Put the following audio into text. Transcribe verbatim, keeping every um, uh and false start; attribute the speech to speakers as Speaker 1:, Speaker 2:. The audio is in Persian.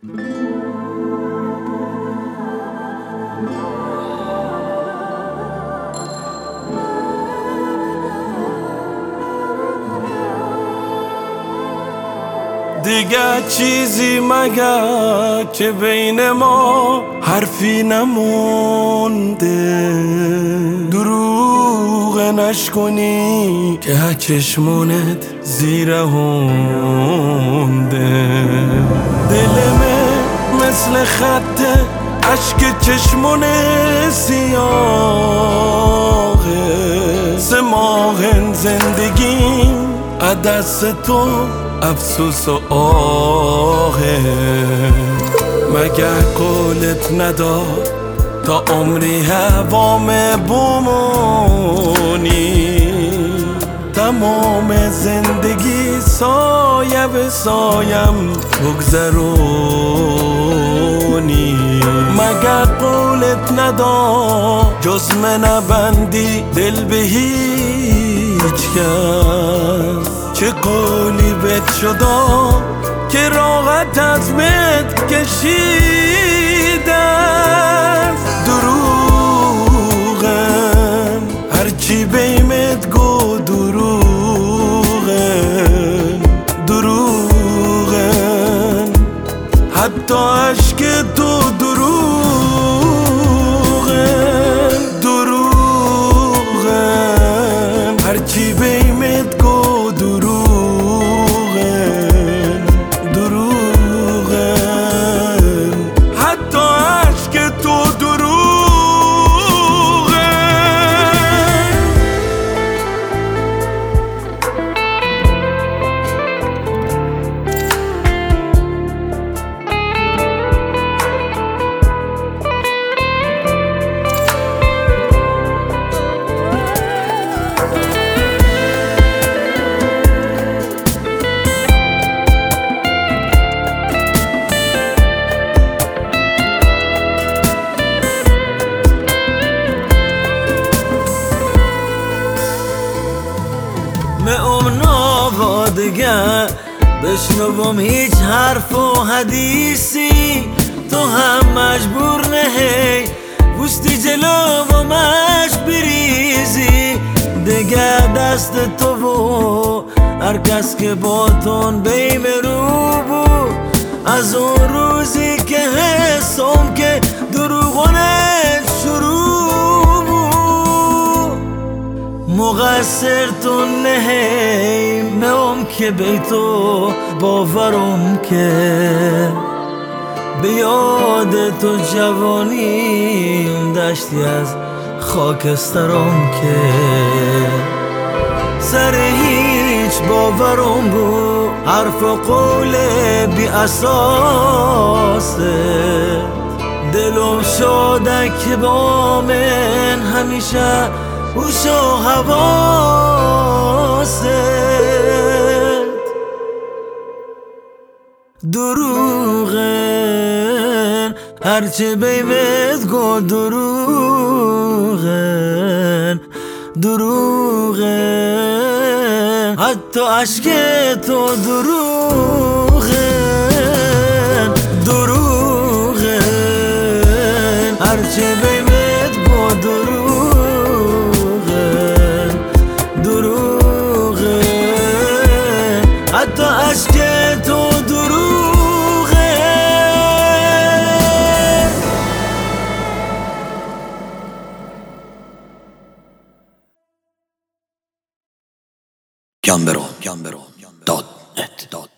Speaker 1: دیگه چیزی مگر که بین ما حرفی نمونده، دروغ نشکنی که چشمونت زیر هونده. دلمه مثل خط عشق چشمون سیاهه، سه ماه زندگیم دست تو افسوس و آهه. مگر قولت نداد تا عمری هوام بمونی، تمام زندگی سایه به سایم بگذرونی. مگر قولت نداد جز من نبندی دل به هیچ کس، چه قولی بهت شدا که راحت از مت کشیدن. دروغن هرچی بیمت گو، دروغن دروغن حتی عشق تو دروغن دروغن هرچی بیمت گو، دیگه بشنوم هیچ حرف و حدیثی، تو هم مجبور نهی گوشتی جلو و مش بریزی. دیگه دست تو و هر کس که با تون بیم رو بود، از اون روزی که حسم که دروغونت شروع بود. مقصر تو نهی نام که بی تو باورم که به یاد تو جوانیم دشتی از خاکسترم که سر هیچ باورم بود حرف و قول بی اساسه. دلم شده که با من همیشه هوش و حواست. دروغن هرچه بیمت گو، دروغن دروغن حتی عشق تو دروغن دروغن هرچه بیمت گو، دروغن دروغن حتی عشق تو
Speaker 2: Gambero, Gambero, dot net.